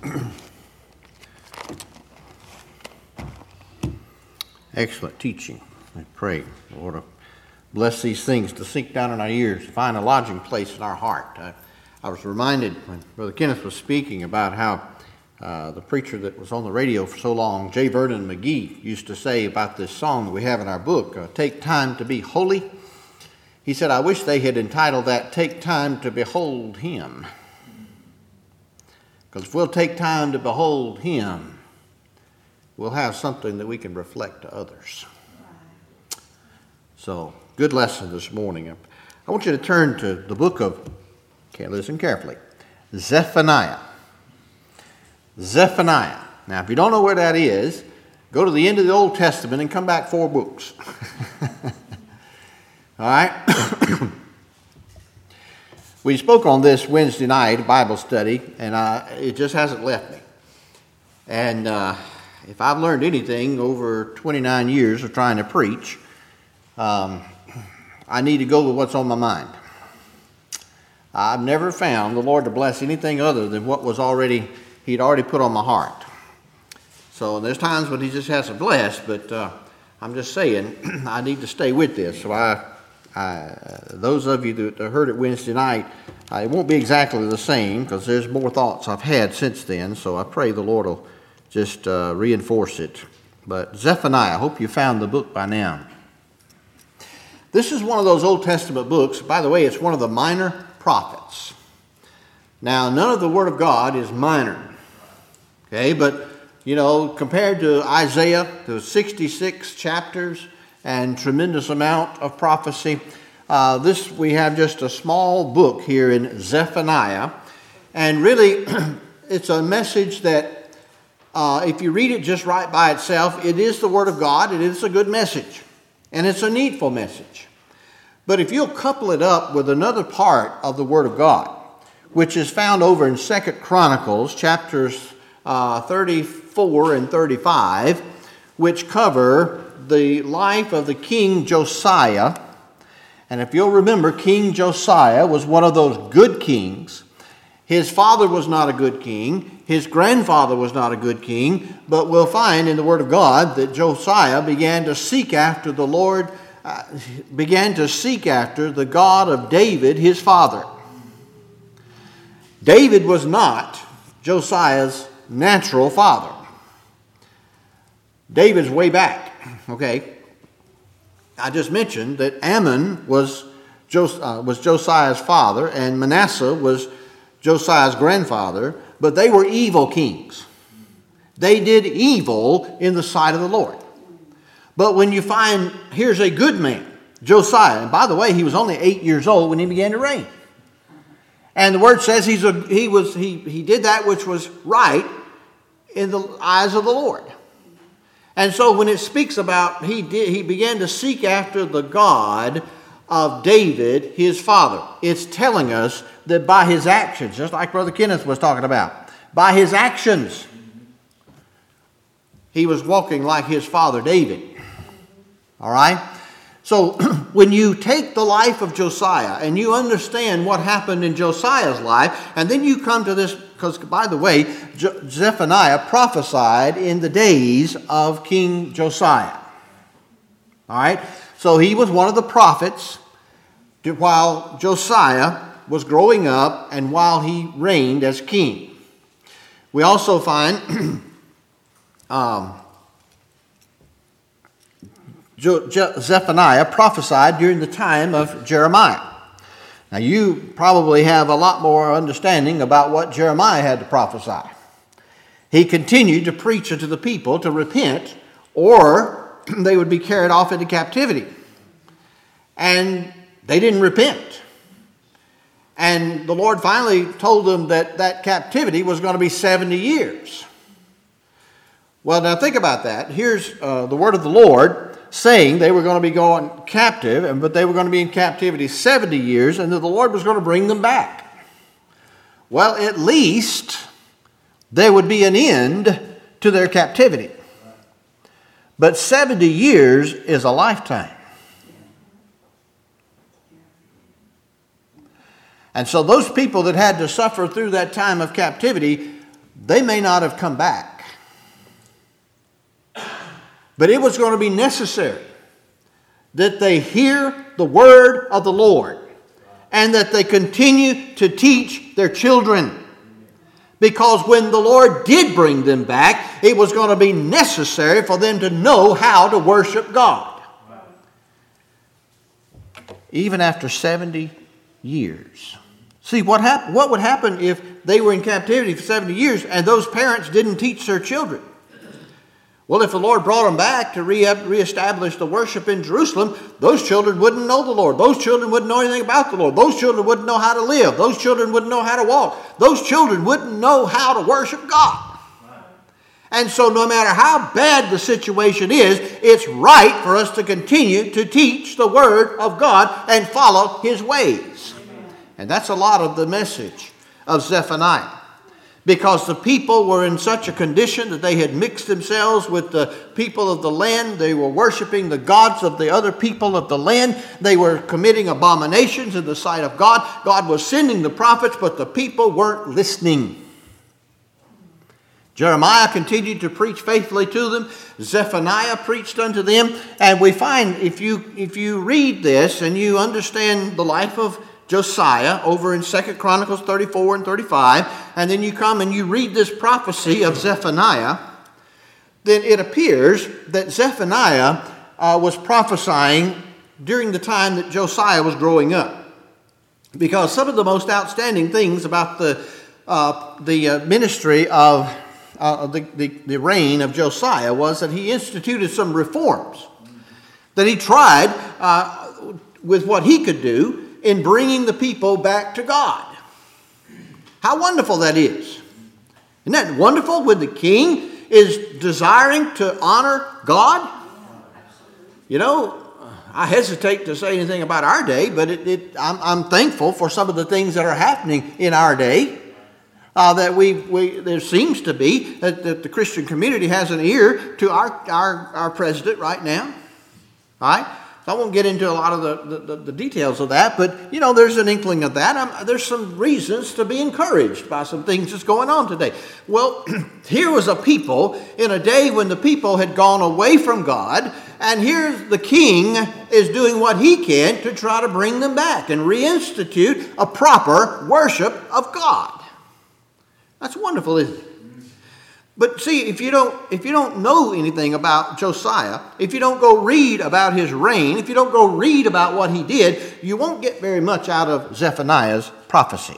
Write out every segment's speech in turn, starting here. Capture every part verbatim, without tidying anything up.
Excellent teaching. I pray the Lord will bless these things to sink down in our ears, to find a lodging place in our heart. I, I was reminded when Brother Kenneth was speaking about how uh, the preacher that was on the radio for so long, J. Vernon McGee, used to say about this song that we have in our book, uh, Take Time to Be Holy. He said, I wish they had entitled that, Take Time to Behold Him. Because if we'll take time to behold Him, we'll have something that we can reflect to others. So, good lesson this morning. I want you to turn to the book of, okay, listen carefully, Zephaniah. Zephaniah. Now, if you don't know where that is, go to the end of the Old Testament and come back four books. All right? We spoke on this Wednesday night, Bible study, and uh, it just hasn't left me. And uh, if I've learned anything over twenty-nine years of trying to preach, um, I need to go with what's on my mind. I've never found the Lord to bless anything other than what was already, He'd already put on my heart. So there's times when He just hasn't blessed, but uh, I'm just saying I need to stay with this. So I, I those of you that heard it Wednesday night, uh, it won't be exactly the same because there's more thoughts I've had since then. So I pray the Lord will just uh, reinforce it. But Zephaniah, I hope you found the book by now. This is one of those Old Testament books. By the way, it's one of the minor prophets. Now, none of the Word of God is minor. Okay, but, you know, compared to Isaiah, there's sixty-six chapters and tremendous amount of prophecy. Uh, this, we have just a small book here in Zephaniah. And really, it's a message that, uh, if you read it just right by itself, it is the Word of God. It is a good message. And it's a needful message. But if you'll couple it up with another part of the Word of God, which is found over in Second Chronicles, chapters uh, thirty-four and thirty-five, which cover the life of the King Josiah. And if you'll remember, King Josiah was one of those good kings. His father was not a good king. His grandfather was not a good king. But we'll find in the Word of God that Josiah began to seek after the Lord, uh, began to seek after the God of David, his father. David was not Josiah's natural father. David's way back, okay? I just mentioned that Ammon was, Jos- uh, was Josiah's father and Manasseh was Josiah's grandfather, but they were evil kings. They did evil in the sight of the Lord. But when you find, here's a good man, Josiah, and by the way, he was only eight years old when he began to reign. And the word says he's a, he was he he did that which was right in the eyes of the Lord. And so when it speaks about he did he began to seek after the God of David, his father, it's telling us that by his actions, just like Brother Kenneth was talking about, by his actions, he was walking like his father David. All right? So when you take the life of Josiah and you understand what happened in Josiah's life, and then you come to this, because by the way, Je- Zephaniah prophesied in the days of King Josiah. All right? So he was one of the prophets while Josiah was growing up and while he reigned as king. We also find um, Zephaniah prophesied during the time of Jeremiah. Now you probably have a lot more understanding about what Jeremiah had to prophesy. He continued to preach unto the people to repent or they would be carried off into captivity. And they didn't repent. And the Lord finally told them that that captivity was going to be seventy years. Well, now think about that. Here's uh, the word of the Lord saying they were going to be going captive, but they were going to be in captivity seventy years, and that the Lord was going to bring them back. Well, at least there would be an end to their captivity. But seventy years is a lifetime. And so those people that had to suffer through that time of captivity they may not have come back. But it was going to be necessary that they hear the word of the Lord and that they continue to teach their children. Because when the Lord did bring them back, it was going to be necessary for them to know how to worship God. Even after seventy years. See, what hap- what would happen if they were in captivity for seventy years and those parents didn't teach their children? Well, if the Lord brought them back to re- reestablish the worship in Jerusalem, those children wouldn't know the Lord. Those children wouldn't know anything about the Lord. Those children wouldn't know how to live. Those children wouldn't know how to walk. Those children wouldn't know how to worship God. And so no matter how bad the situation is, it's right for us to continue to teach the Word of God and follow His ways. And that's a lot of the message of Zephaniah. Because the people were in such a condition that they had mixed themselves with the people of the land. They were worshiping the gods of the other people of the land. They were committing abominations in the sight of God. God was sending the prophets, but the people weren't listening. Jeremiah continued to preach faithfully to them. Zephaniah preached unto them. And we find, if you, if you read this and you understand the life of Josiah over in Second Chronicles thirty-four and thirty-five, and then you come and you read this prophecy of Zephaniah, then it appears that Zephaniah uh, was prophesying during the time that Josiah was growing up. Because some of the most outstanding things about the, uh, the uh, ministry of uh, the, the, the reign of Josiah was that he instituted some reforms. That he tried uh, with what he could do in bringing the people back to God. How wonderful that is. Isn't that wonderful when the king is desiring to honor God? You know, I hesitate to say anything about our day, but it, it, I'm, I'm thankful for some of the things that are happening in our day. Uh, that we, we there seems to be that, that the Christian community has an ear to our, our, our president right now. All right? So I won't get into a lot of the, the, the details of that, but, you know, there's an inkling of that. I'm, there's some reasons to be encouraged by some things that's going on today. Well, here was a people in a day when the people had gone away from God, and here the king is doing what he can to try to bring them back and reinstitute a proper worship of God. That's wonderful, isn't it? But see, if you don't if you don't know anything about Josiah, if you don't go read about his reign, if you don't go read about what he did, you won't get very much out of Zephaniah's prophecy.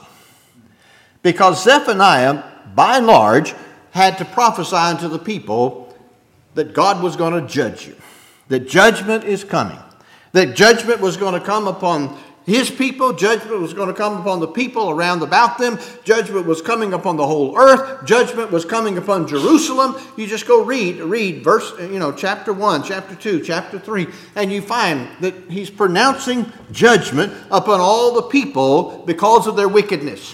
Because Zephaniah, by and large, had to prophesy unto the people that God was going to judge you, that judgment is coming, that judgment was going to come upon his people, judgment was going to come upon the people around about them, judgment was coming upon the whole earth, judgment was coming upon Jerusalem. You just go read, read verse, you know, chapter one, chapter two, chapter three, and you find that he's pronouncing judgment upon all the people because of their wickedness.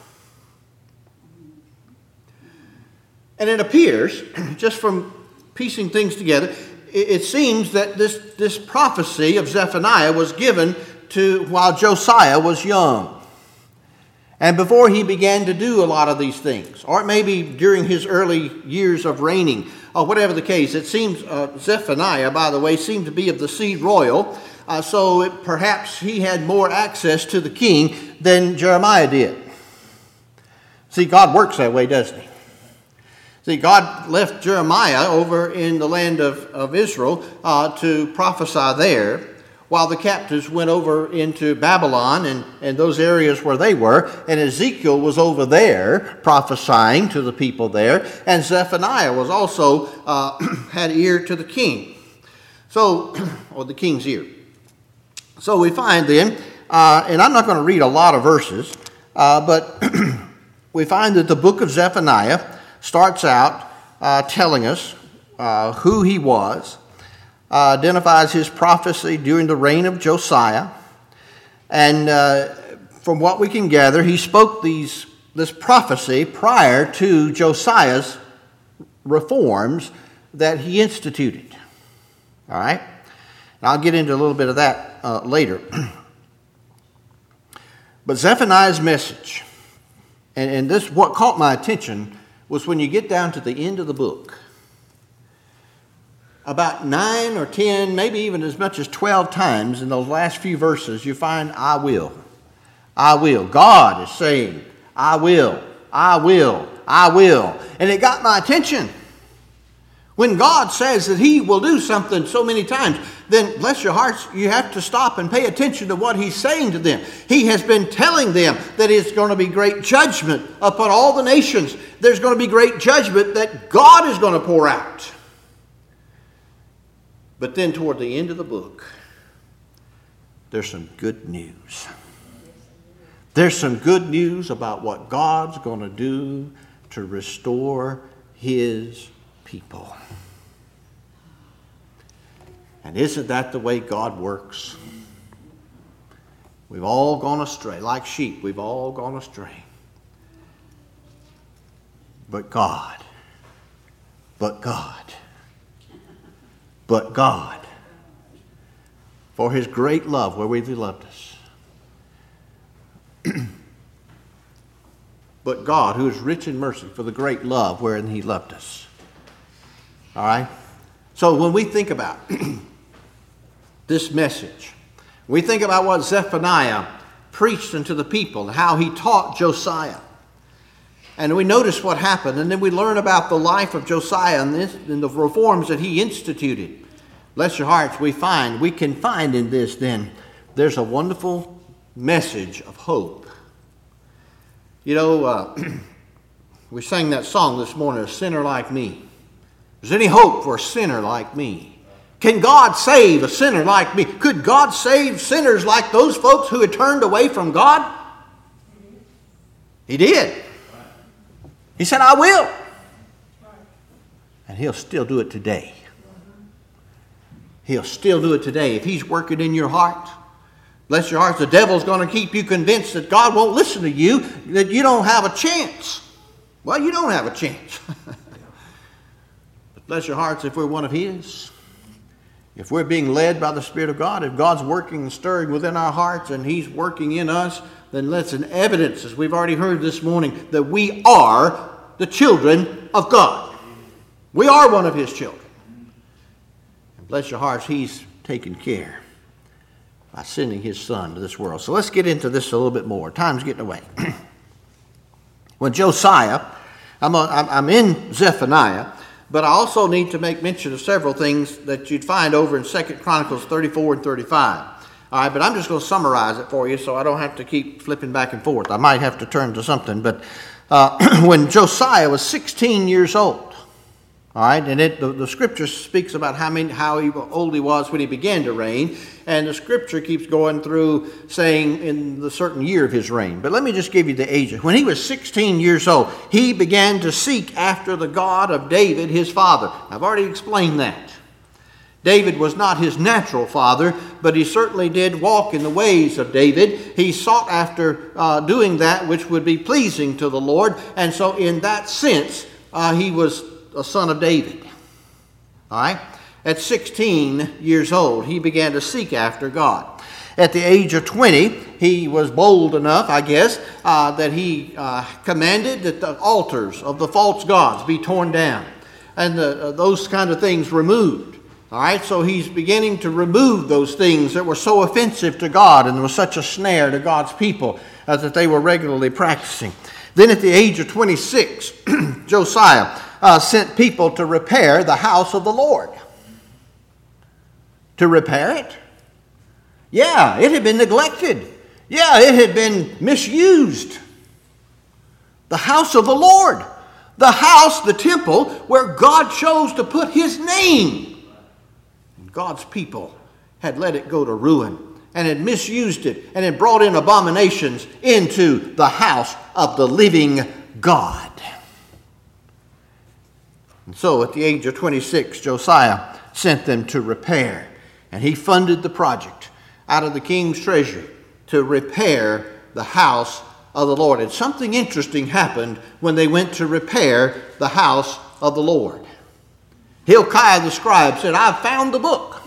And it appears, just from piecing things together, it seems that this, this prophecy of Zephaniah was given to while Josiah was young, and before he began to do a lot of these things, or maybe during his early years of reigning, or whatever the case. It seems uh, Zephaniah, by the way, seemed to be of the seed royal, uh, so it, perhaps he had more access to the king than Jeremiah did. See, God works that way, doesn't he? See, God left Jeremiah over in the land of, of Israel uh, to prophesy there, while the captives went over into Babylon and, and those areas where they were. And Ezekiel was over there prophesying to the people there. And Zephaniah was also uh, had ear to the king. So, or the king's ear. So we find then, uh, and I'm not going to read a lot of verses, uh, but we find that the book of Zephaniah starts out uh, telling us uh, who he was. Uh, identifies his prophecy during the reign of Josiah. And uh, from what we can gather, he spoke these this prophecy prior to Josiah's reforms that he instituted. All right? And I'll get into a little bit of that uh, later. But Zephaniah's message, and, and this what caught my attention was when you get down to the end of the book, about nine or ten, maybe even as much as twelve times in those last few verses, you find I will. I will. God is saying, I will, I will, I will. And it got my attention. When God says that he will do something so many times, then bless your hearts, you have to stop and pay attention to what he's saying to them. He has been telling them that it's going to be great judgment upon all the nations. There's going to be great judgment that God is going to pour out. But then toward the end of the book, there's some good news. There's some good news about what God's going to do to restore his people. And isn't that the way God works? We've all gone astray. Like sheep, we've all gone astray. But God, but God, but God, for his great love wherewith he loved us. But God, who is rich in mercy, for the great love wherein he loved us. All right? So when we think about this message, we think about what Zephaniah preached unto the people and how he taught Josiah. And we notice what happened, and then we learn about the life of Josiah and, this, and the reforms that he instituted. Bless your hearts, we find, we can find in this then, there's a wonderful message of hope. You know, uh, we sang that song this morning, A Sinner Like Me. Is there any hope for a sinner like me? Can God save a sinner like me? Could God save sinners like those folks who had turned away from God? He did. He said, I will. And he'll still do it today. He'll still do it today. If he's working in your heart, bless your hearts, the devil's going to keep you convinced that God won't listen to you, that you don't have a chance. Well, you don't have a chance. But bless your hearts, if we're one of his, if we're being led by the Spirit of God, if God's working and stirring within our hearts and he's working in us, then that's an evidence, as we've already heard this morning, that we are the children of God. We are one of his children. And bless your hearts, he's taken care by sending his son to this world. So let's get into this a little bit more. Time's getting away. When Josiah, I'm, a, I'm in Zephaniah, but I also need to make mention of several things that you'd find over in Second Chronicles thirty-four and thirty-five. All right, but I'm just going to summarize it for you so I don't have to keep flipping back and forth. I might have to turn to something. But uh, when Josiah was sixteen years old, all right, and it, the, the scripture speaks about how many, how he, old he was when he began to reign, and the scripture keeps going through saying in the certain year of his reign. But let me just give you the ages. When he was sixteen years old, he began to seek after the God of David, his father. I've already explained that. David was not his natural father, but he certainly did walk in the ways of David. He sought after uh, doing that which would be pleasing to the Lord, and so in that sense, uh, he was a son of David. All right? At sixteen years old, he began to seek after God. At the age of twenty, he was bold enough, I guess, uh, that he uh, commanded that the altars of the false gods be torn down and the, uh, those kind of things removed. All right, so he's beginning to remove those things that were so offensive to God and was such a snare to God's people uh, that they were regularly practicing. Then at the age of twenty-six, Josiah uh, sent people to repair the house of the Lord. To repair it? Yeah, it had been neglected. Yeah, it had been misused. The house of the Lord. The house, the temple, where God chose to put his name. God's people had let it go to ruin and had misused it and had brought in abominations into the house of the living God. And so at the age of twenty-six, Josiah sent them to repair, and he funded the project out of the king's treasury to repair the house of the Lord. And something interesting happened when they went to repair the house of the Lord. Hilkiah the scribe said, I've found the book.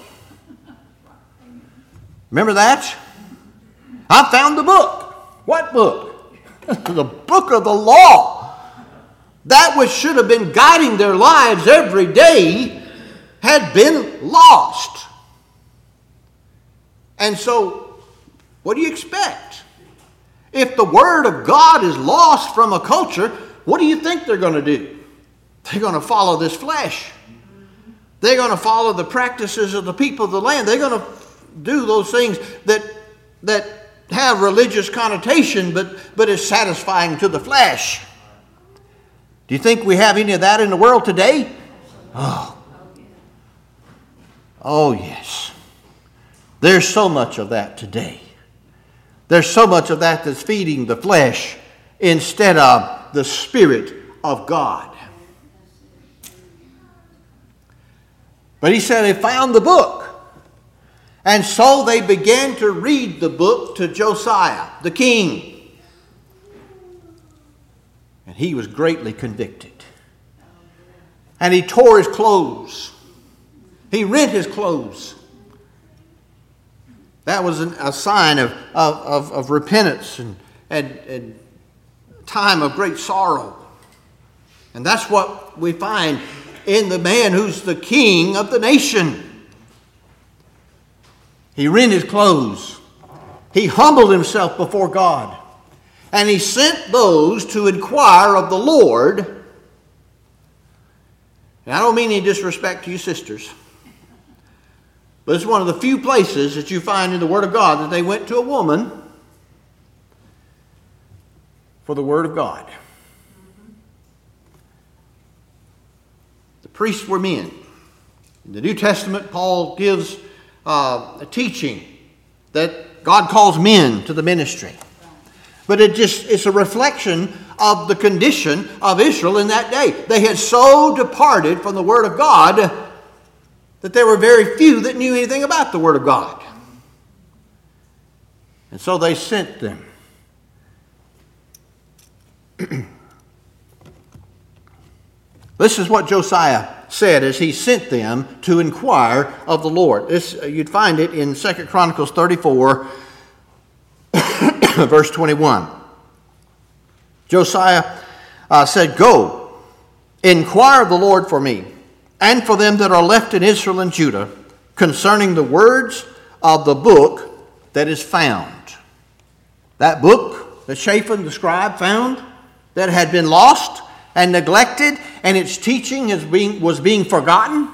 Remember that? I found the book. What book? The book of the law. that which should have been guiding their lives every day had been lost. And so, what do you expect? If the Word of God is lost from a culture, what do you think they're going to do? They're going to follow this flesh. They're going to follow the practices of the people of the land. They're going to do those things that, that have religious connotation, but, but is satisfying to the flesh. Do you think we have any of that in the world today? Oh. Oh, yes. There's so much of that today. There's so much of that that's feeding the flesh instead of the Spirit of God. But he said they found the book. And so they began to read the book to Josiah, the king. And he was greatly convicted. And he tore his clothes. He rent his clothes. That was an, a sign of, of, of, of repentance and, and, and time of great sorrow. And that's what we find in the man who's the king of the nation. He rent his clothes. He humbled himself before God. And he sent those to inquire of the Lord. And I don't mean any disrespect to you sisters, but it's one of the few places that you find in the Word of God that they went to a woman for the Word of God. The priests were men. In the New Testament, Paul gives uh, a teaching that God calls men to the ministry. But it just it's a reflection of the condition of Israel in that day. They had so departed from the Word of God that there were very few that knew anything about the Word of God. And so they sent them. This is what Josiah said as he sent them to inquire of the Lord. This, you'd find it in Second Chronicles thirty-four, verse twenty-one. Josiah uh, said, "Go, inquire of the Lord for me, and for them that are left in Israel and Judah, concerning the words of the book that is found." That book that Shaphan the scribe found, that had been lost and neglected, and its teaching is being, was being forgotten.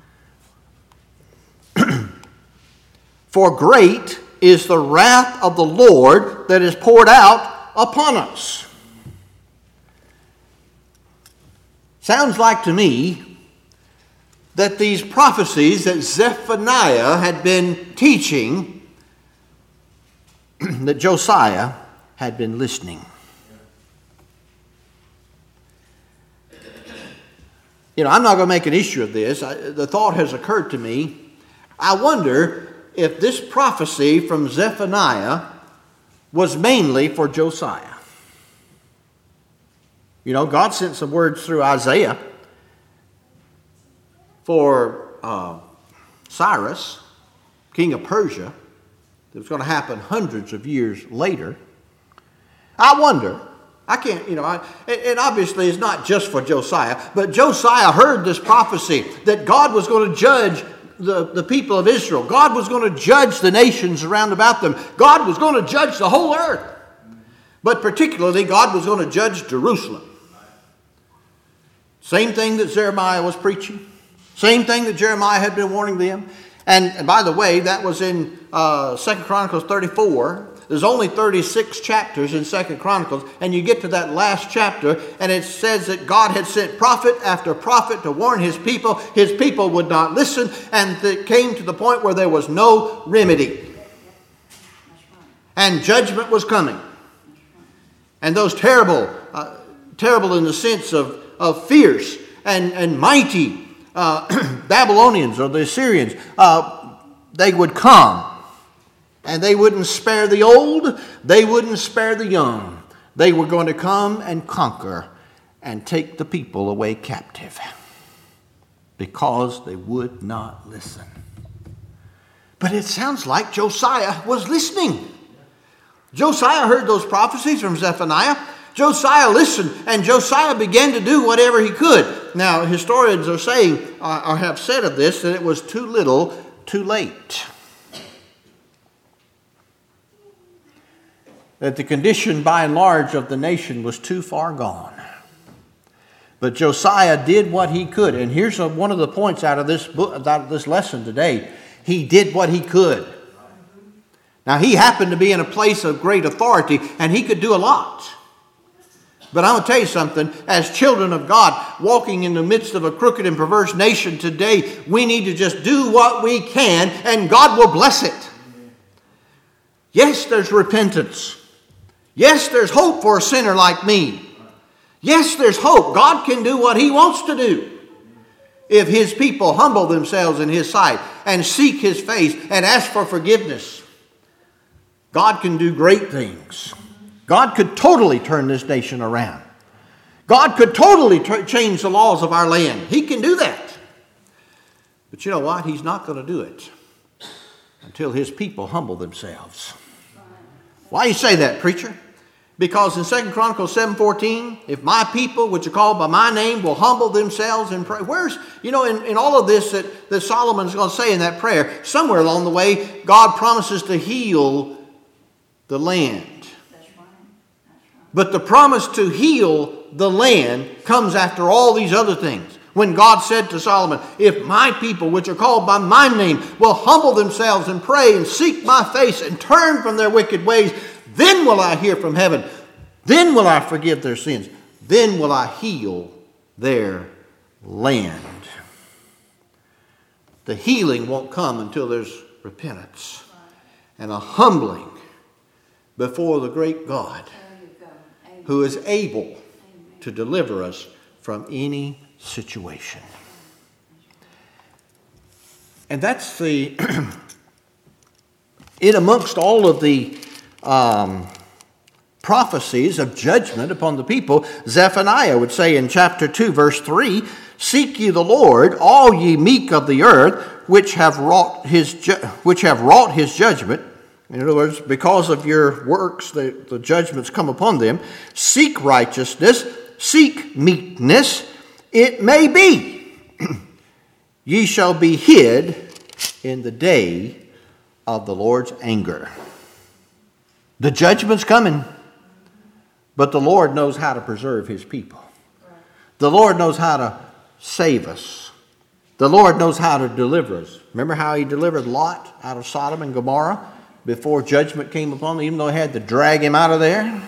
For great is the wrath of the Lord that is poured out upon us. Sounds like to me that these prophecies that Zephaniah had been teaching, that Josiah had been listening. You know, I'm not going to make an issue of this. I, the thought has occurred to me. I wonder if this prophecy from Zephaniah was mainly for Josiah. You know, God sent some words through Isaiah for uh, Cyrus, king of Persia. It was going to happen hundreds of years later. I wonder, I can't, you know, I, and obviously it's not just for Josiah, but Josiah heard this prophecy that God was going to judge the, the people of Israel. God was going to judge the nations around about them. God was going to judge the whole earth. But particularly, God was going to judge Jerusalem. Same thing that Jeremiah was preaching. Same thing that Jeremiah had been warning them. And, and by the way, that was in uh, Second Chronicles thirty-four. There's only thirty-six chapters in Second Chronicles. And you get to that last chapter, and it says that God had sent prophet after prophet to warn his people. His people would not listen, and it came to the point where there was no remedy. And judgment was coming. And those terrible, uh, terrible in the sense of, of fierce and, and mighty uh, Babylonians or the Assyrians, uh, they would come. And they wouldn't spare the old, they wouldn't spare the young. They were going to come and conquer and take the people away captive because they would not listen. But it sounds like Josiah was listening. Josiah heard those prophecies from Zephaniah. Josiah listened, and Josiah began to do whatever he could. Now, historians are saying, or have said of this, that it was too little, too late. That the condition, by and large, of the nation was too far gone. But Josiah did what he could. And here's a, one of the points out of this book, out of this lesson today. He did what he could. Now, he happened to be in a place of great authority, and he could do a lot. But I'm going to tell you something. As children of God, walking in the midst of a crooked and perverse nation today, we need to just do what we can, and God will bless it. Yes, there's repentance. Yes, there's hope for a sinner like me. Yes, there's hope. God can do what He wants to do if His people humble themselves in His sight and seek His face and ask for forgiveness. God can do great things. God could totally turn this nation around. God could totally t- change the laws of our land. He can do that. But you know what? He's not going to do it until His people humble themselves. Why do you say that, preacher? Because in Second Chronicles seven fourteen, if my people, which are called by my name, will humble themselves and pray. Where's, you know, in, in all of this that, that Solomon's going to say in that prayer, somewhere along the way, God promises to heal the land. That's right. That's right. But the promise to heal the land comes after all these other things. When God said to Solomon, if my people, which are called by my name, will humble themselves and pray and seek my face and turn from their wicked ways, then will I hear from heaven. Then will I forgive their sins. Then will I heal their land. The healing won't come until there's repentance and a humbling before the great God who is able to deliver us from any situation. And that's the, in amongst all of the um, prophecies of judgment upon the people, Zephaniah would say in chapter two, verse three, seek ye the Lord, all ye meek of the earth, which have wrought his ju- which have wrought his judgment. In other words, because of your works, the, the judgments come upon them. Seek righteousness, seek meekness. It may be ye shall be hid in the day of the Lord's anger. The judgment's coming, but the Lord knows how to preserve His people. The Lord knows how to save us. The Lord knows how to deliver us. Remember how He delivered Lot out of Sodom and Gomorrah before judgment came upon them, even though He had to drag him out of there?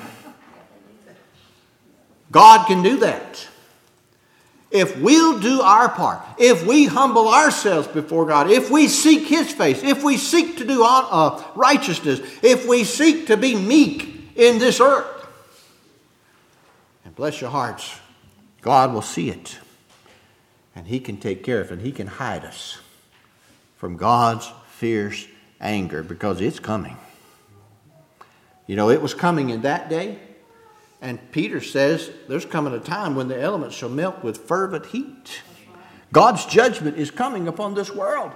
God can do that. If we'll do our part, if we humble ourselves before God, if we seek His face, if we seek to do uh, righteousness, if we seek to be meek in this earth, and bless your hearts, God will see it. And He can take care of it. And He can hide us from God's fierce anger, because it's coming. You know, it was coming in that day. And Peter says there's coming a time when the elements shall melt with fervent heat. God's judgment is coming upon this world.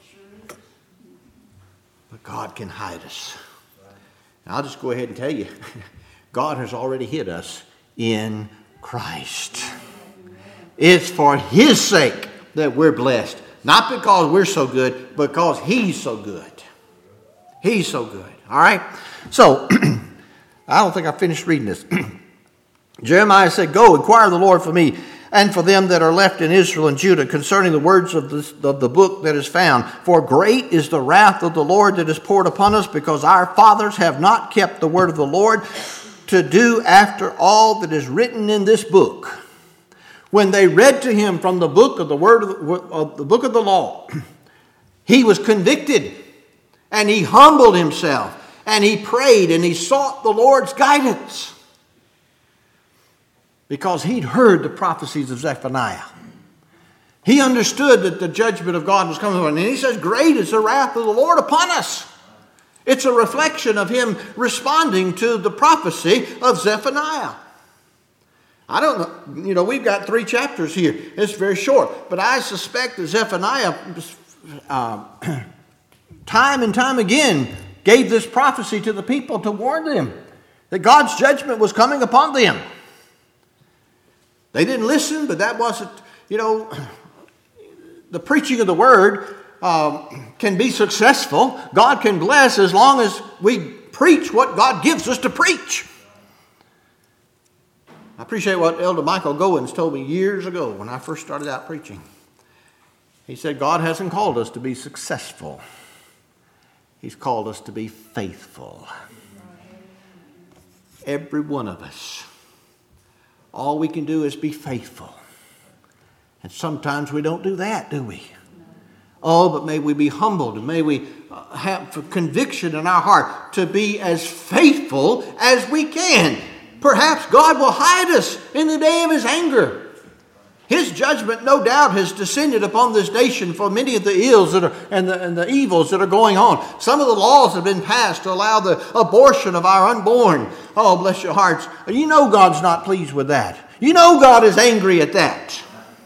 But God can hide us. And I'll just go ahead and tell you, God has already hid us in Christ. It's for His sake that we're blessed. Not because we're so good, but because He's so good. He's so good. All right? So, I don't think I finished reading this. Jeremiah said, go, inquire of the Lord for me and for them that are left in Israel and Judah concerning the words of, this, of the book that is found. For great is the wrath of the Lord that is poured upon us, because our fathers have not kept the word of the Lord to do after all that is written in this book. When they read to him from the book of the word of the, of the book of the law, he was convicted, and he humbled himself, and he prayed, and he sought the Lord's guidance. Because he'd heard the prophecies of Zephaniah. He understood that the judgment of God was coming upon him. And he says, great is the wrath of the Lord upon us. It's a reflection of him responding to the prophecy of Zephaniah. I don't know, you know, we've got three chapters here. It's very short. But I suspect that Zephaniah, uh, time and time again, gave this prophecy to the people to warn them that God's judgment was coming upon them. They didn't listen, but that wasn't, you know, the preaching of the word um, can be successful. God can bless as long as we preach what God gives us to preach. I appreciate what Elder Michael Goins told me years ago when I first started out preaching. He said, God hasn't called us to be successful. He's called us to be faithful. Every one of us. All we can do is be faithful. And sometimes we don't do that, do we? Oh, but may we be humbled and may we have conviction in our heart to be as faithful as we can. Perhaps God will hide us in the day of His anger. His judgment, no doubt, has descended upon this nation for many of the ills that are, and, the, and the evils that are going on. Some of the laws have been passed to allow the abortion of our unborn. Oh, bless your hearts. You know God's not pleased with that. You know God is angry at that.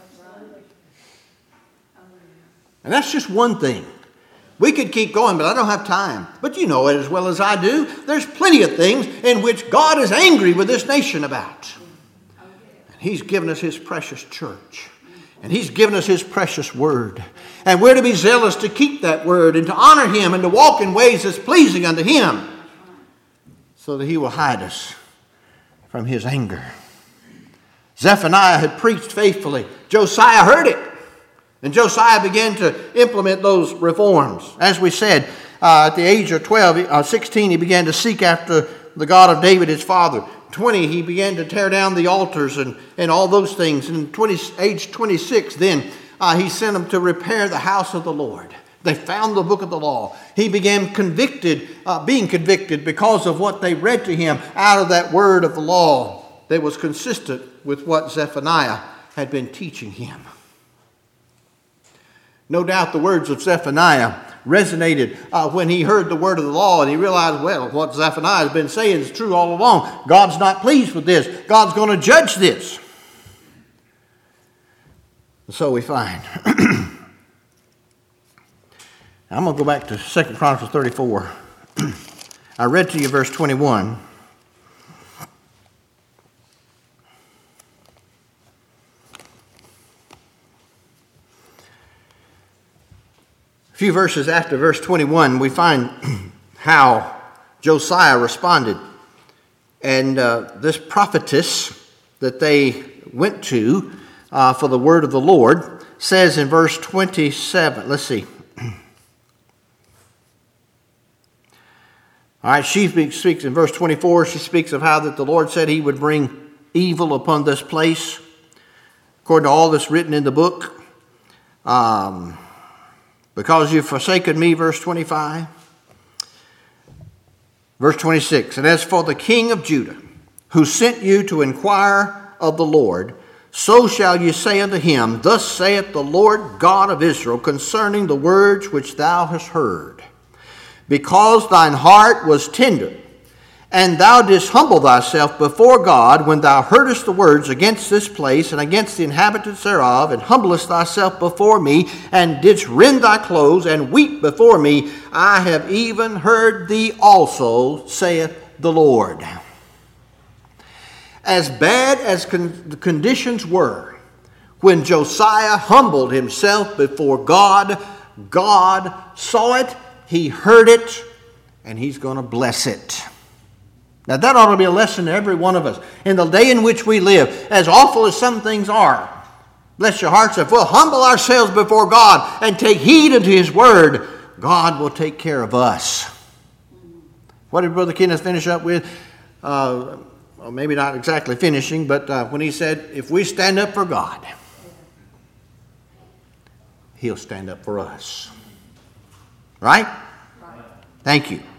And that's just one thing. We could keep going, but I don't have time. But you know it as well as I do. There's plenty of things in which God is angry with this nation about. And He's given us His precious church. And He's given us His precious word. And we're to be zealous to keep that word and to honor Him and to walk in ways that's pleasing unto Him, so that He will hide us from His anger. Zephaniah had preached faithfully. Josiah heard it. And Josiah began to implement those reforms. As we said, uh, at the age of twelve, uh, sixteen, he began to seek after the God of David, his father. twenty, he began to tear down the altars and, and all those things. And twenty, age twenty-six, then uh, he sent them to repair the house of the Lord. They found the book of the law. He began convicted, uh, being convicted because of what they read to him out of that word of the law that was consistent with what Zephaniah had been teaching him. No doubt the words of Zephaniah resonated uh, when he heard the word of the law and he realized, well, what Zephaniah has been saying is true all along. God's not pleased with this. God's going to judge this. And so we find. I'm going to go back to Second Chronicles thirty-four. I read to you verse twenty-one. A few verses after verse twenty-one, we find how Josiah responded. And uh, this prophetess that they went to uh, for the word of the Lord says in verse twenty-seven, let's see. All right, she speaks in verse twenty-four, she speaks of how that the Lord said He would bring evil upon this place, according to all that's written in the book. Um... Because you've forsaken me, verse twenty-five. Verse twenty-six, and as for the king of Judah, who sent you to inquire of the Lord, so shall you say unto him, Thus saith the Lord God of Israel concerning the words which thou hast heard. Because thine heart was tender, and thou didst humble thyself before God when thou heardest the words against this place and against the inhabitants thereof, and humblest thyself before me, and didst rend thy clothes and weep before me, I have even heard thee also, saith the Lord. As bad as con- the conditions were, when Josiah humbled himself before God, God saw it, He heard it, and He's going to bless it. Now that ought to be a lesson to every one of us. In the day in which we live, as awful as some things are, bless your hearts, if we'll humble ourselves before God and take heed unto His word, God will take care of us. What did Brother Kenneth finish up with? Uh, well, maybe not exactly finishing, but uh, when he said, if we stand up for God, He'll stand up for us. Right? Right. Thank you.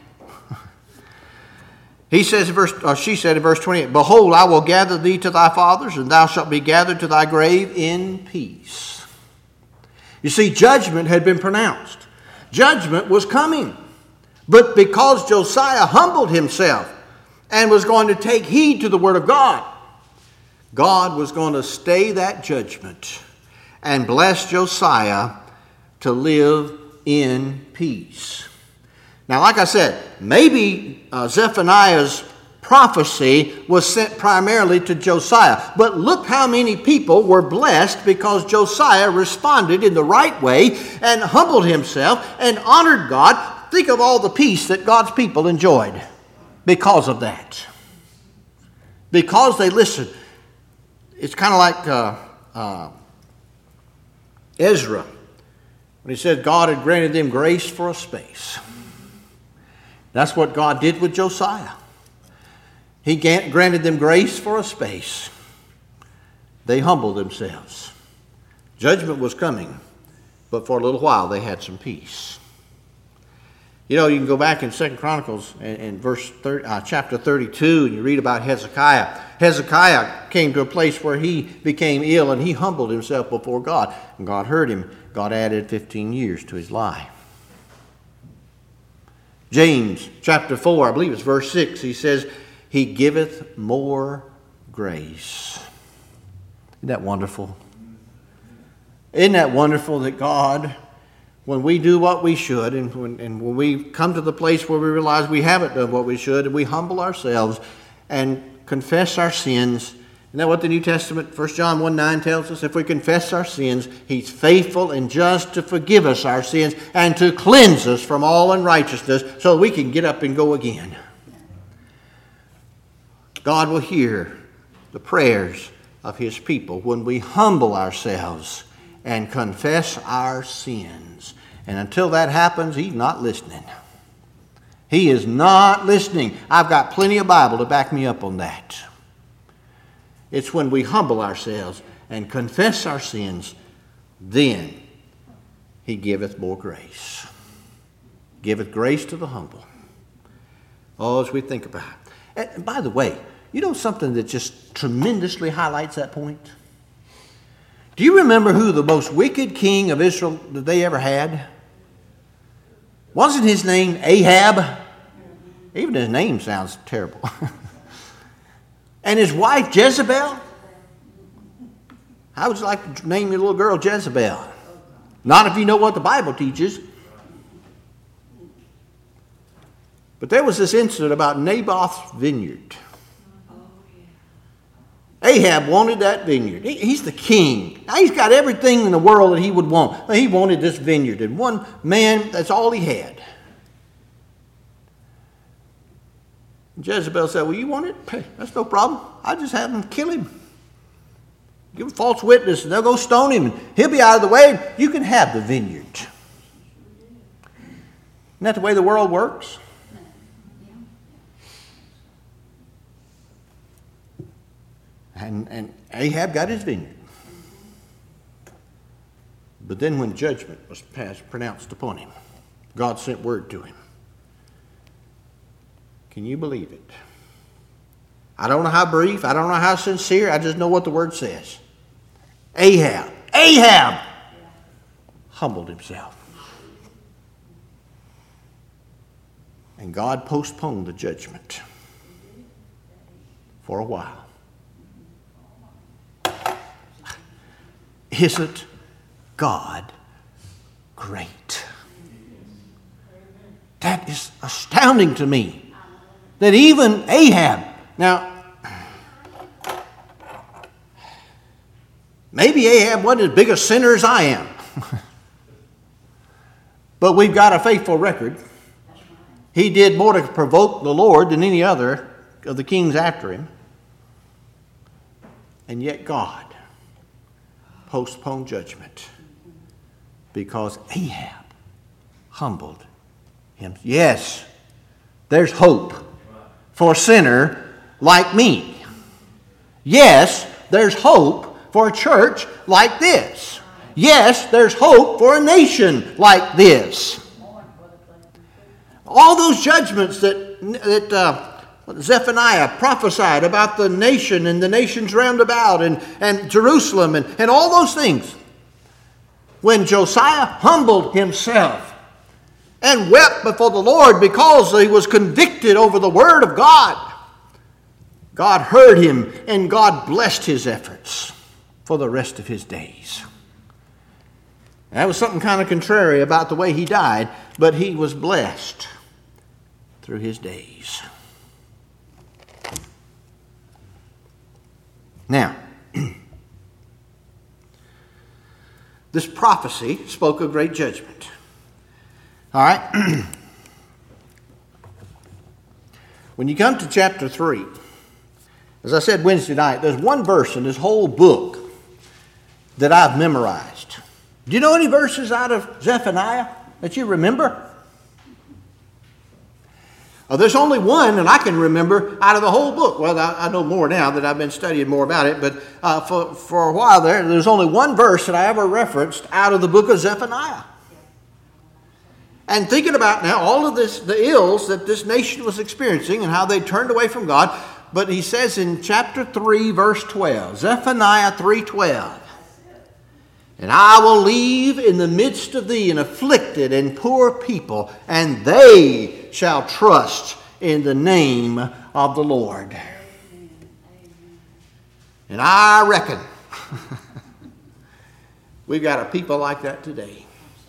He says, in verse, or she said in verse twenty-eight, Behold, I will gather thee to thy fathers, and thou shalt be gathered to thy grave in peace. You see, judgment had been pronounced. Judgment was coming. But because Josiah humbled himself and was going to take heed to the word of God, God was going to stay that judgment and bless Josiah to live in peace. Now, like I said, maybe uh, Zephaniah's prophecy was sent primarily to Josiah. But look how many people were blessed because Josiah responded in the right way and humbled himself and honored God. Think of all the peace that God's people enjoyed because of that. Because they listened. It's kind of like uh, uh, Ezra, when he said God had granted them grace for a space. That's what God did with Josiah. He granted them grace for a space. They humbled themselves. Judgment was coming, but for a little while they had some peace. You know, you can go back in Second Chronicles in, in verse thirty, uh, chapter thirty-two, and you read about Hezekiah. Hezekiah came to a place where he became ill, and he humbled himself before God. And God heard him. God added fifteen years to his life. James chapter four, I believe it's verse six, he says, He giveth more grace. Isn't that wonderful? Isn't that wonderful that God, when we do what we should, and when, and when we come to the place where we realize we haven't done what we should, and we humble ourselves and confess our sins. Isn't that what the New Testament, First John one nine tells us? If we confess our sins, He's faithful and just to forgive us our sins and to cleanse us from all unrighteousness so we can get up and go again. God will hear the prayers of His people when we humble ourselves and confess our sins. And until that happens, He's not listening. He is not listening. I've got plenty of Bible to back me up on that. It's when we humble ourselves and confess our sins, then He giveth more grace. Giveth grace to the humble. Oh, as we think about it. And by the way, you know something that just tremendously highlights that point? Do you remember who the most wicked king of Israel that they ever had? Wasn't his name Ahab? Even his name sounds terrible. And his wife Jezebel? How would you like to name your little girl Jezebel? Not if you know what the Bible teaches. But there was this incident about Naboth's vineyard. Ahab wanted that vineyard. He, he's the king. Now he's got everything in the world that he would want. He wanted this vineyard. And one man, that's all he had. Jezebel said, well, you want it? Hey, that's no problem. I'll just have them kill him. Give him false witness, and they'll go stone him, and he'll be out of the way. You can have the vineyard. Isn't that the way the world works? And, and Ahab got his vineyard. But then when judgment was passed, pronounced upon him, God sent word to him. Can you believe it? I don't know how brief, I don't know how sincere, I just know what the word says. Ahab, Ahab humbled himself. And God postponed the judgment for a while. Isn't God great? That is astounding to me. That even Ahab, now, maybe Ahab wasn't as big a sinner as I am. But we've got a faithful record. He did more to provoke the Lord than any other of the kings after him. And yet God postponed judgment because Ahab humbled him. Yes, there's hope for a sinner like me. Yes, there's hope for a church like this. Yes, there's hope for a nation like this. All those judgments that, that uh, Zephaniah prophesied about the nation and the nations round about and, and Jerusalem and, and all those things. When Josiah humbled himself and wept before the Lord because he was convicted over the word of God, God heard him and God blessed his efforts for the rest of his days. That was something kind of contrary about the way he died, but he was blessed through his days. Now, this prophecy spoke of great judgment. All right? When you come to chapter three, as I said Wednesday night, there's one verse in this whole book that I've memorized. Do you know any verses out of Zephaniah that you remember? Oh, there's only one that I can remember out of the whole book. Well, I, I know more now that I've been studying more about it, but uh, for, for a while there, there's only one verse that I ever referenced out of the book of Zephaniah. And thinking about now all of this, the ills that this nation was experiencing and how they turned away from God. But he says in chapter three, verse twelve, Zephaniah three twelve, and I will leave in the midst of thee an afflicted and poor people, and they shall trust in the name of the Lord. And I reckon we've got a people like that today.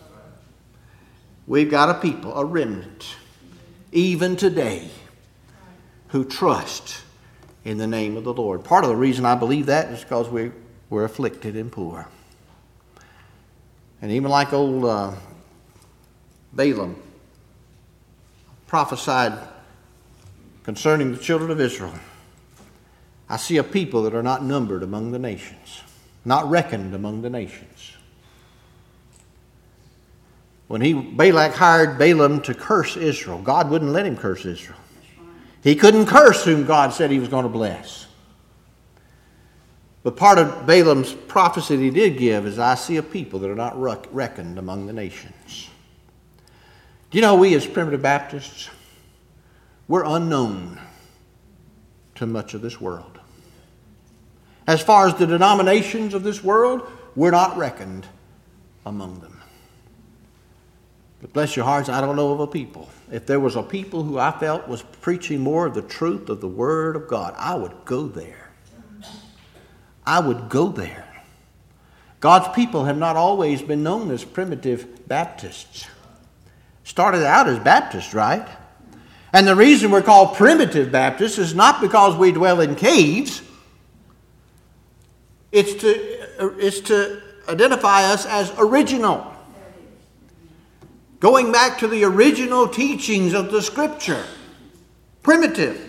We've got a people, a remnant, even today, who trust in the name of the Lord. Part of the reason I believe that is because we, we're afflicted and poor. And even like old uh, Balaam prophesied concerning the children of Israel, I see a people that are not numbered among the nations, not reckoned among the nations. When he Balak hired Balaam to curse Israel, God wouldn't let him curse Israel. He couldn't curse whom God said he was going to bless. But part of Balaam's prophecy that he did give is, I see a people that are not reckoned among the nations. Do you know, we as Primitive Baptists, we're unknown to much of this world. As far as the denominations of this world, we're not reckoned among them. But bless your hearts, I don't know of a people. If there was a people who I felt was preaching more of the truth of the Word of God, I would go there. I would go there. God's people have not always been known as Primitive Baptists. Started out as Baptists, right? And the reason we're called Primitive Baptists is not because we dwell in caves. It's to, it's to identify us as original. Going back to the original teachings of the Scripture. Primitive.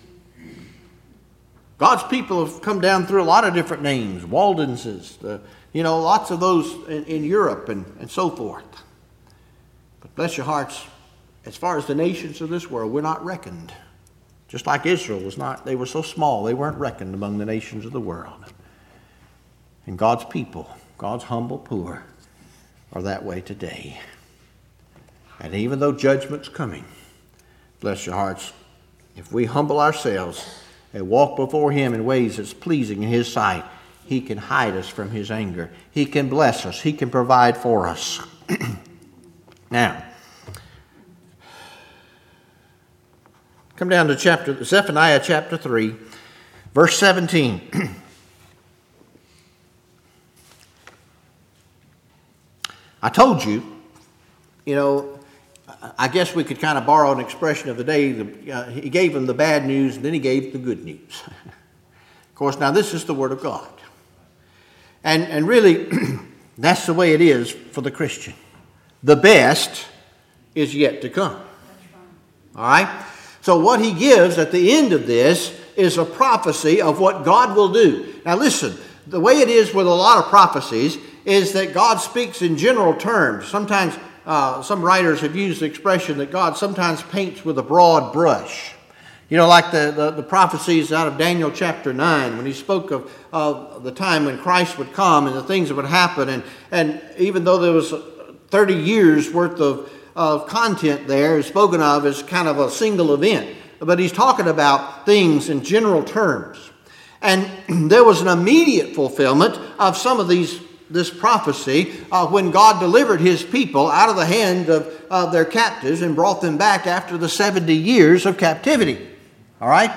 God's people have come down through a lot of different names. Waldenses, the, you know, lots of those in, in Europe and, and so forth. But bless your hearts, as far as the nations of this world, we're not reckoned. Just like Israel was not, they were so small, they weren't reckoned among the nations of the world. And God's people, God's humble poor, are that way today. And even though judgment's coming, bless your hearts, if we humble ourselves and walk before Him in ways that's pleasing in His sight, He can hide us from His anger. He can bless us. He can provide for us. Now, come down to chapter Zephaniah chapter three, verse seventeen. I told you, you know, I guess we could kind of borrow an expression of the day. The, uh, he gave them the bad news, and then he gave the good news. Of course, now this is the Word of God. And, and really, that's the way it is for the Christian. The best is yet to come. All right? So what he gives at the end of this is a prophecy of what God will do. Now listen, the way it is with a lot of prophecies is that God speaks in general terms. Sometimes uh, some writers have used the expression that God sometimes paints with a broad brush. You know, like the, the, the prophecies out of Daniel chapter nine, when he spoke of, of the time when Christ would come and the things that would happen. And, and even though there was thirty years worth of, of content there, is spoken of as kind of a single event. But he's talking about things in general terms. And there was an immediate fulfillment of some of these this prophecy uh, when God delivered His people out of the hand of uh, their captives and brought them back after the seventy years of captivity. All right?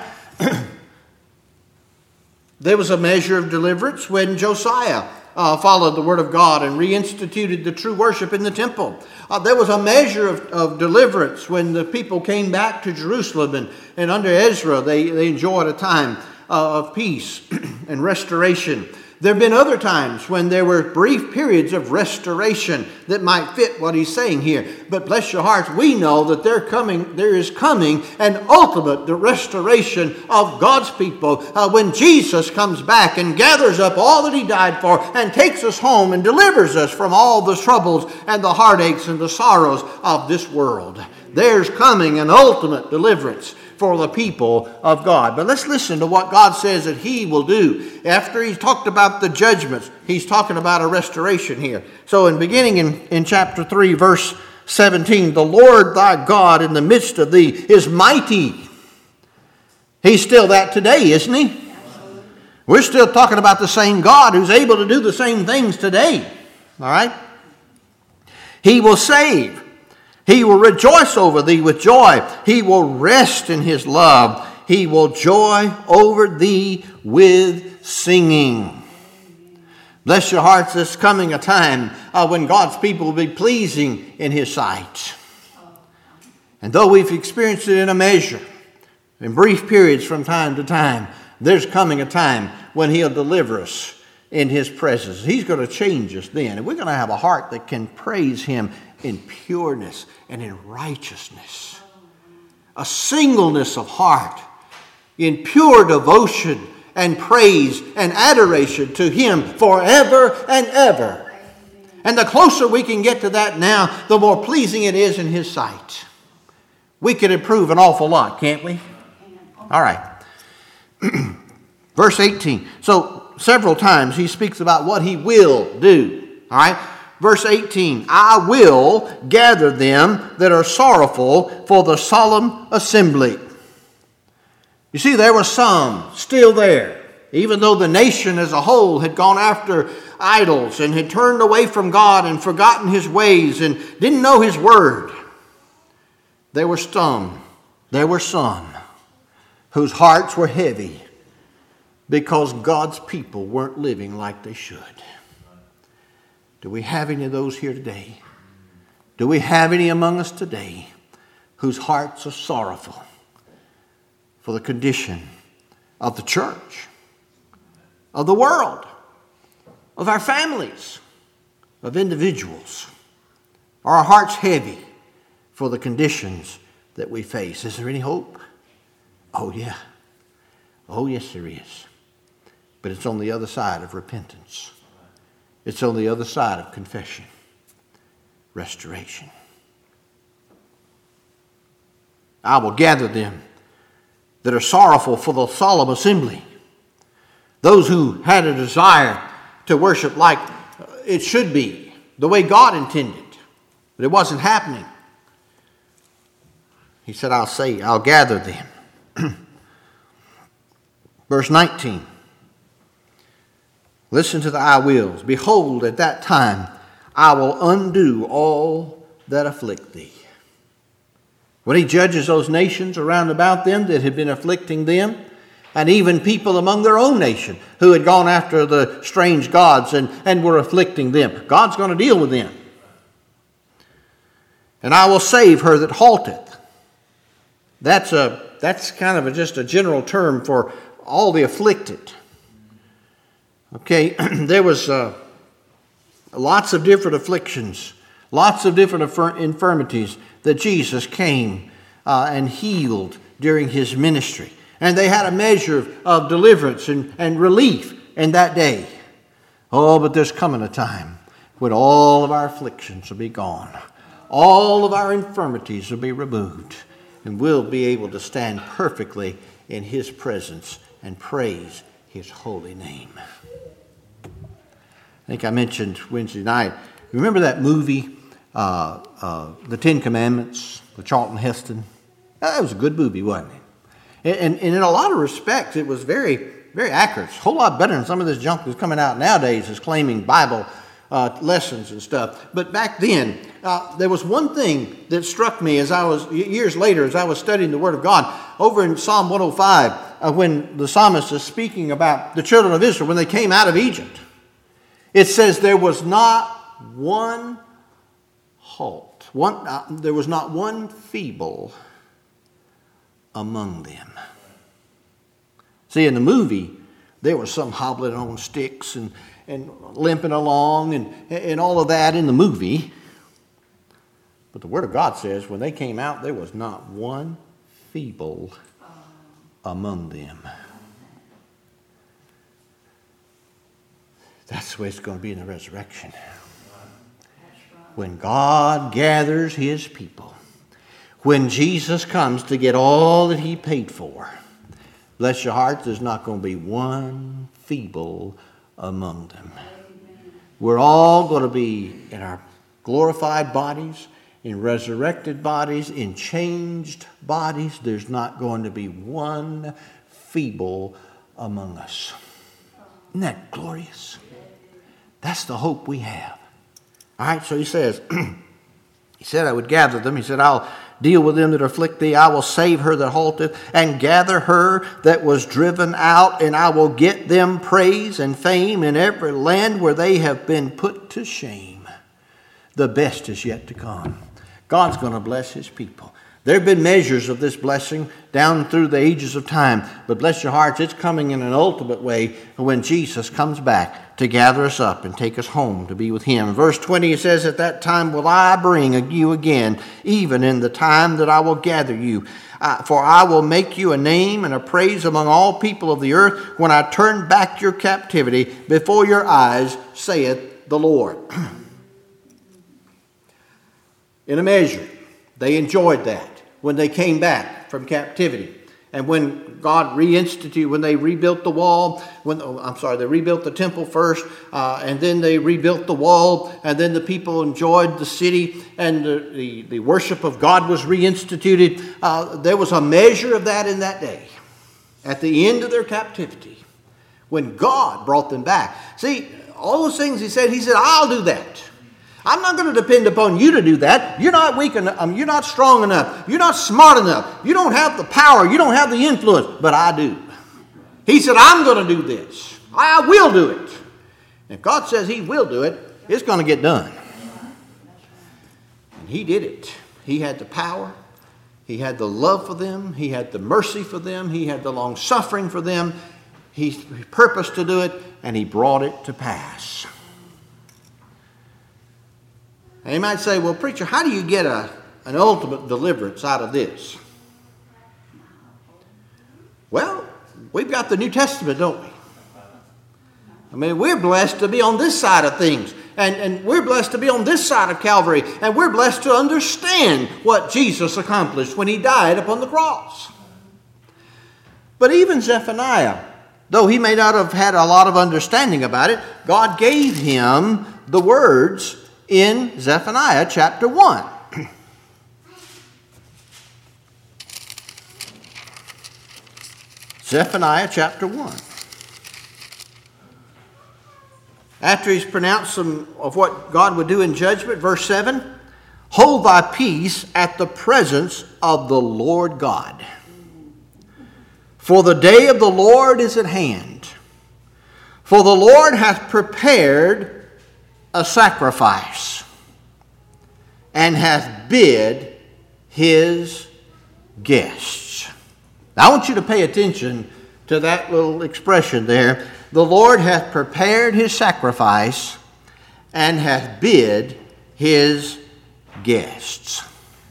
There was a measure of deliverance when Josiah uh, followed the Word of God and reinstituted the true worship in the temple. Uh, there was a measure of, of deliverance when the people came back to Jerusalem, and, and under Ezra they, they enjoyed a time uh, of peace and restoration. There have been other times when there were brief periods of restoration that might fit what he's saying here. But bless your hearts, we know that there coming, there is coming an ultimate restoration of God's people uh, when Jesus comes back and gathers up all that he died for and takes us home and delivers us from all the troubles and the heartaches and the sorrows of this world. There's coming an ultimate deliverance for the people of God. But let's listen to what God says that he will do. After he's talked about the judgments, he's talking about a restoration here. So in beginning in, in chapter three, verse seventeen, the Lord thy God in the midst of thee is mighty. He's still that today, isn't he? We're still talking about the same God who's able to do the same things today. All right? He will save. He will rejoice over thee with joy. He will rest in his love. He will joy over thee with singing. Bless your hearts, there's coming a time uh, when God's people will be pleasing in his sight. And though we've experienced it in a measure, in brief periods from time to time, there's coming a time when he'll deliver us in his presence. He's going to change us then. And we're going to have a heart that can praise him in pureness and in righteousness. A singleness of heart in pure devotion and praise and adoration to him forever and ever. And the closer we can get to that now, the more pleasing it is in his sight. We can improve an awful lot, can't we? All right. Verse eighteen. So several times he speaks about what he will do. All right. Verse eighteen, I will gather them that are sorrowful for the solemn assembly. You see, there were some still there, even though the nation as a whole had gone after idols and had turned away from God and forgotten his ways and didn't know his word. There were some, there were some whose hearts were heavy because God's people weren't living like they should. Do we have any of those here today? Do we have any among us today whose hearts are sorrowful for the condition of the church, of the world, of our families, of individuals? Are our hearts heavy for the conditions that we face? Is there any hope? Oh, yeah. Oh, yes, there is. But it's on the other side of repentance. It's on the other side of confession, restoration. I will gather them that are sorrowful for the solemn assembly. Those who had a desire to worship like it should be, the way God intended, but it wasn't happening. He said, I'll say, I'll gather them. Verse nineteen. Listen to the I wills. Behold, at that time I will undo all that afflict thee. When he judges those nations around about them that had been afflicting them, and even people among their own nation who had gone after the strange gods and, and were afflicting them, God's going to deal with them. And I will save her that halteth. That's a that's kind of a, just a general term for all the afflicted. Okay, there was uh, lots of different afflictions, lots of different infirmities that Jesus came uh, and healed during his ministry. And they had a measure of deliverance and, and relief in that day. Oh, but there's coming a time when all of our afflictions will be gone. All of our infirmities will be removed. And we'll be able to stand perfectly in his presence and praise his holy name. I think I mentioned Wednesday night. Remember that movie, uh, uh, The Ten Commandments, with Charlton Heston? That was a good movie, wasn't it? And, and in a lot of respects, it was very, very accurate. It's a whole lot better than some of this junk that's coming out nowadays is claiming Bible uh, lessons and stuff. But back then, uh, there was one thing that struck me as I was, years later, as I was studying the Word of God, over in Psalm one oh five, uh, when the psalmist is speaking about the children of Israel, when they came out of Egypt. It says there was not one halt, one, uh, there was not one feeble among them. See, in the movie, there was some hobbling on sticks and, and limping along and, and all of that in the movie. But the Word of God says when they came out, there was not one feeble among them. That's the way it's going to be in the resurrection. When God gathers His people, when Jesus comes to get all that He paid for, bless your hearts, there's not going to be one feeble among them. We're all going to be in our glorified bodies, in resurrected bodies, in changed bodies. There's not going to be one feeble among us. Isn't that glorious? That's the hope we have. All right, so he says, he said, I would gather them. He said, I'll deal with them that afflict thee. I will save her that halteth, and gather her that was driven out, and I will get them praise and fame in every land where they have been put to shame. The best is yet to come. God's going to bless His people. There have been measures of this blessing down through the ages of time. But bless your hearts, it's coming in an ultimate way when Jesus comes back to gather us up and take us home to be with Him. Verse twenty, it says, at that time will I bring you again, even in the time that I will gather you. Uh, for I will make you a name and a praise among all people of the earth when I turn back your captivity before your eyes, saith the Lord. In a measure, they enjoyed that when they came back from captivity. And when God reinstituted, when they rebuilt the wall, when oh, I'm sorry, they rebuilt the temple first, uh, and then they rebuilt the wall, and then the people enjoyed the city, and the, the, the worship of God was reinstituted. Uh, there was a measure of that in that day. At the end of their captivity, when God brought them back. See, all those things He said, He said, I'll do that. I'm not going to depend upon you to do that. You're not weak enough. Um, you're not strong enough. You're not smart enough. You don't have the power. You don't have the influence. But I do. He said, I'm going to do this. I will do it. If God says He will do it, it's going to get done. And He did it. He had the power. He had the love for them. He had the mercy for them. He had the long suffering for them. He purposed to do it, and He brought it to pass. And you might say, well, preacher, how do you get a, an ultimate deliverance out of this? Well, we've got the New Testament, don't we? I mean, we're blessed to be on this side of things. And, and we're blessed to be on this side of Calvary. And we're blessed to understand what Jesus accomplished when He died upon the cross. But even Zephaniah, though he may not have had a lot of understanding about it, God gave him the words in Zephaniah chapter one. Zephaniah chapter one. After he's pronounced some of what God would do in judgment, verse seven, hold thy peace at the presence of the Lord God. For the day of the Lord is at hand. For the Lord hath prepared a sacrifice, and hath bid His guests. Now I want you to pay attention to that little expression there. The Lord hath prepared His sacrifice, and hath bid His guests.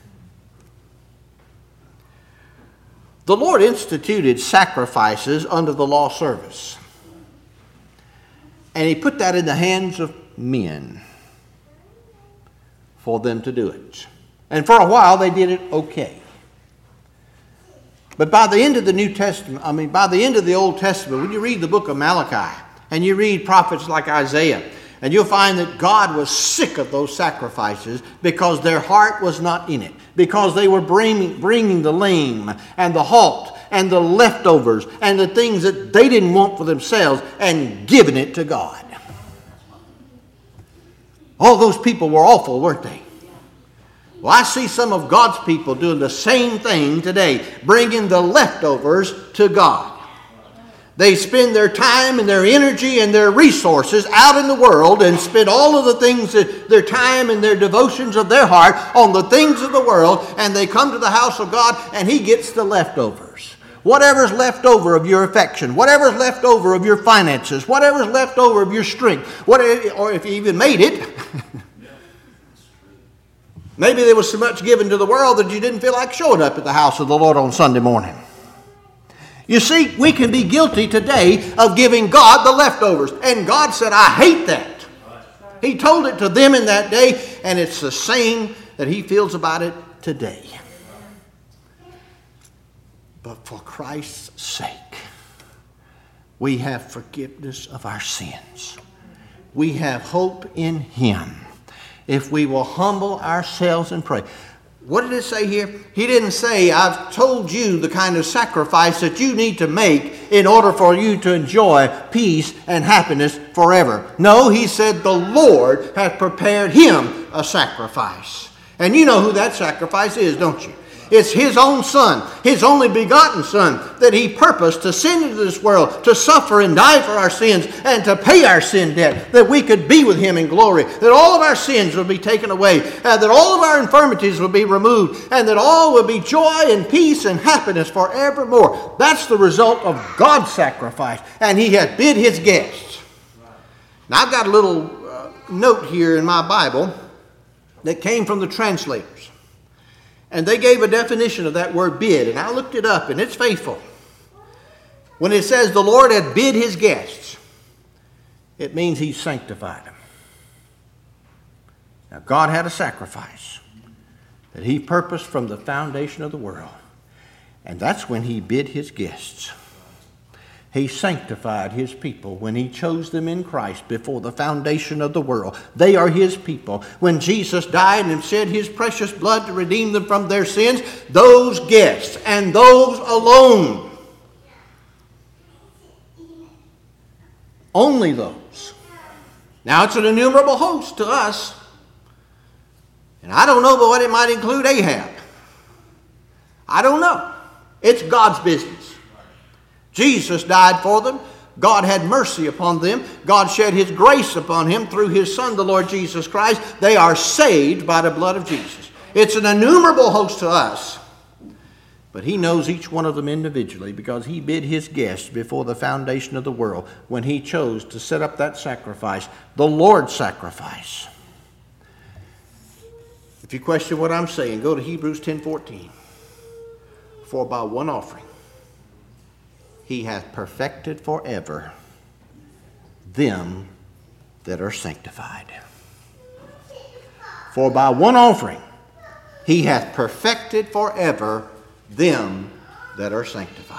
The Lord instituted sacrifices under the law service. And He put that in the hands of men for them to do it. And for a while they did it okay. But by the end of the New Testament, I mean by the end of the Old Testament, when you read the book of Malachi and you read prophets like Isaiah, and you'll find that God was sick of those sacrifices because their heart was not in it. Because they were bringing, bringing the lame and the halt and the leftovers and the things that they didn't want for themselves and giving it to God. All those people were awful, weren't they? Well, I see some of God's people doing the same thing today, bringing the leftovers to God. They spend their time and their energy and their resources out in the world and spend all of the things, that their time and their devotions of their heart on the things of the world, and they come to the house of God and He gets the leftovers. whatever's left over of your affection, whatever's left over of your finances, whatever's left over of your strength, whatever, or if you even made it, maybe there was so much given to the world that you didn't feel like showing up at the house of the Lord on Sunday morning. You see, we can be guilty today of giving God the leftovers. And God said, I hate that. He told it to them in that day, and it's the same that he feels about it today. But for Christ's sake, we have forgiveness of our sins. We have hope in him. If we will humble ourselves and pray. What did it say here? He didn't say, I've told you the kind of sacrifice that you need to make in order for you to enjoy peace and happiness forever. No, he said the Lord hath prepared him a sacrifice. And you know who that sacrifice is, don't you? It's his own son, his only begotten son, that he purposed to send into this world to suffer and die for our sins and to pay our sin debt, that we could be with him in glory, that all of our sins would be taken away, and that all of our infirmities would be removed, and that all would be joy and peace and happiness forevermore. That's the result of God's sacrifice, and he had bid his guests. Now I've got a little uh, note here in my Bible that came from the translators. And they gave a definition of that word bid. And I looked it up, and it's faithful. When it says the Lord had bid his guests, it means he sanctified them. Now, God had a sacrifice that he purposed from the foundation of the world. And that's when he bid his guests. He sanctified his people when he chose them in Christ before the foundation of the world. They are his people. When Jesus died and shed his precious blood to redeem them from their sins, those guests and those alone, only those. Now it's an innumerable host to us. And I don't know but what it might include Ahab. I don't know. It's God's business. Jesus died for them. God had mercy upon them. God shed his grace upon him through his Son, the Lord Jesus Christ. They are saved by the blood of Jesus. It's an innumerable host to us. But he knows each one of them individually because he bid his guests before the foundation of the world when he chose to set up that sacrifice, the Lord's sacrifice. If you question what I'm saying, go to Hebrews ten fourteen. For by one offering he hath perfected forever them that are sanctified. For by one offering he hath perfected forever them that are sanctified.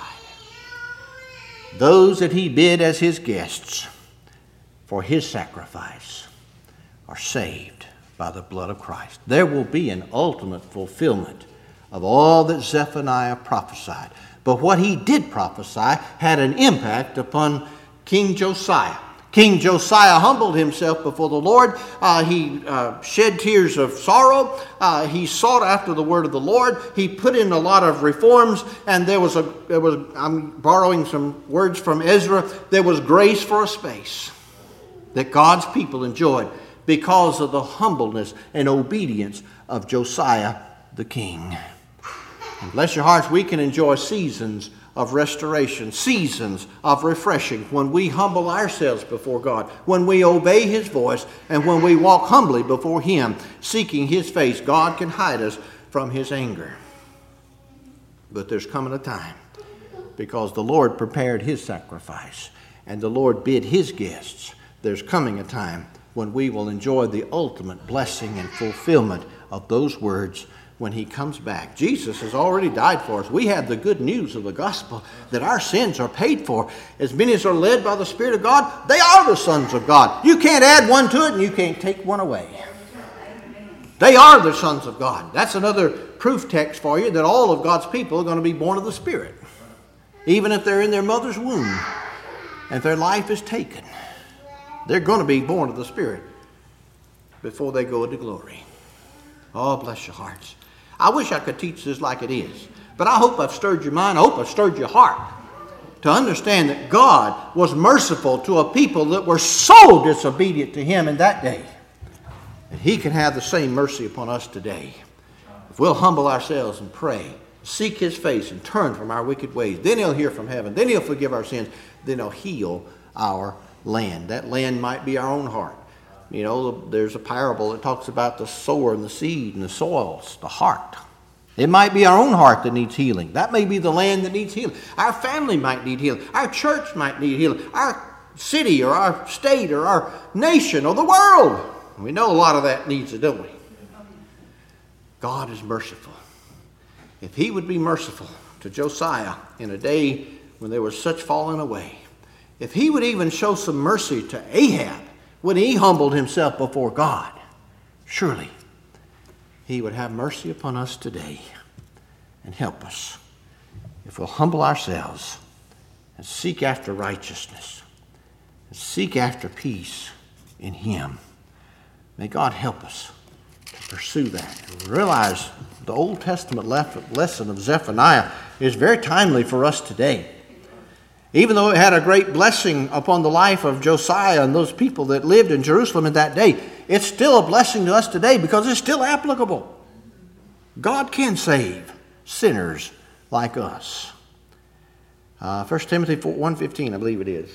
Those that he bid as his guests for his sacrifice are saved by the blood of Christ. There will be an ultimate fulfillment of all that Zephaniah prophesied. But what he did prophesy had an impact upon King Josiah. King Josiah humbled himself before the Lord. Uh, he uh, shed tears of sorrow. Uh, he sought after the word of the Lord. He put in a lot of reforms, and there was a there was I'm borrowing some words from Ezra. There was grace for a space that God's people enjoyed because of the humbleness and obedience of Josiah the king. And bless your hearts, we can enjoy seasons of restoration, seasons of refreshing when we humble ourselves before God, when we obey his voice, and when we walk humbly before him, seeking his face. God can hide us from his anger. But there's coming a time, because the Lord prepared his sacrifice, and the Lord bid his guests, there's coming a time when we will enjoy the ultimate blessing and fulfillment of those words when he comes back. Jesus has already died for us. We have the good news of the gospel that our sins are paid for. As many as are led by the Spirit of God, they are the sons of God. You can't add one to it and you can't take one away. They are the sons of God. That's another proof text for you that all of God's people are going to be born of the Spirit. Even if they're in their mother's womb and their life is taken, they're going to be born of the Spirit before they go into glory. Oh, bless your hearts. I wish I could teach this like it is. But I hope I've stirred your mind. I hope I've stirred your heart to understand that God was merciful to a people that were so disobedient to him in that day. And he can have the same mercy upon us today. If we'll humble ourselves and pray seek his face and turn from our wicked ways. Then he'll hear from heaven. Then he'll forgive our sins. Then he'll heal our land. That land might be our own heart. You know, there's a parable that talks about the sower and the seed and the soils, the heart. It might be our own heart that needs healing. That may be the land that needs healing. Our family might need healing. Our church might need healing. Our city or our state or our nation or the world. We know a lot of that needs it, don't we? God is merciful. If he would be merciful to Josiah in a day when there was such falling away, if he would even show some mercy to Ahab when he humbled himself before God, surely he would have mercy upon us today and help us if we'll humble ourselves and seek after righteousness and seek after peace in him. May God help us to pursue that. And realize the Old Testament lesson of Zephaniah is very timely for us today. Even though it had a great blessing upon the life of Josiah and those people that lived in Jerusalem in that day, it's still a blessing to us today because it's still applicable. God can save sinners like us. Uh, First Timothy one fifteen, I believe it is.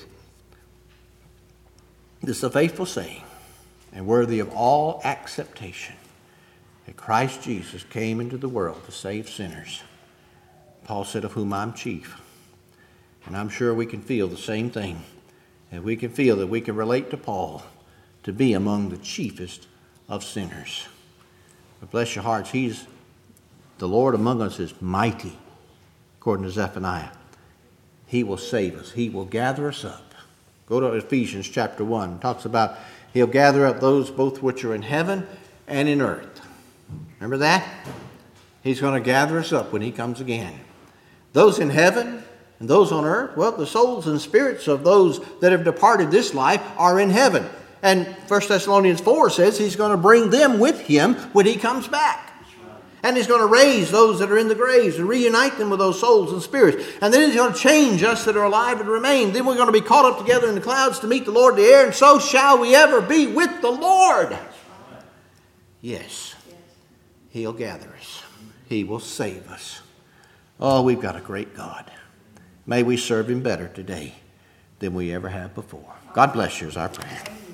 This is a faithful saying and worthy of all acceptation, that Christ Jesus came into the world to save sinners. Paul said, of whom I'm chief. And I'm sure we can feel the same thing. And we can feel that we can relate to Paul to be among the chiefest of sinners. But bless your hearts, he's the Lord among us is mighty, according to Zephaniah. He will save us. He will gather us up. Go to Ephesians chapter one. It talks about he'll gather up those both which are in heaven and in earth. Remember that? He's going to gather us up when he comes again. Those in heaven and those on earth, well, the souls and spirits of those that have departed this life are in heaven. And First Thessalonians four says he's going to bring them with him when he comes back. And he's going to raise those that are in the graves and reunite them with those souls and spirits. And then he's going to change us that are alive and remain. Then we're going to be caught up together in the clouds to meet the Lord in the air. And so shall we ever be with the Lord. Yes, he'll gather us. He will save us. Oh, we've got a great God. May we serve him better today than we ever have before. God bless you is our prayer.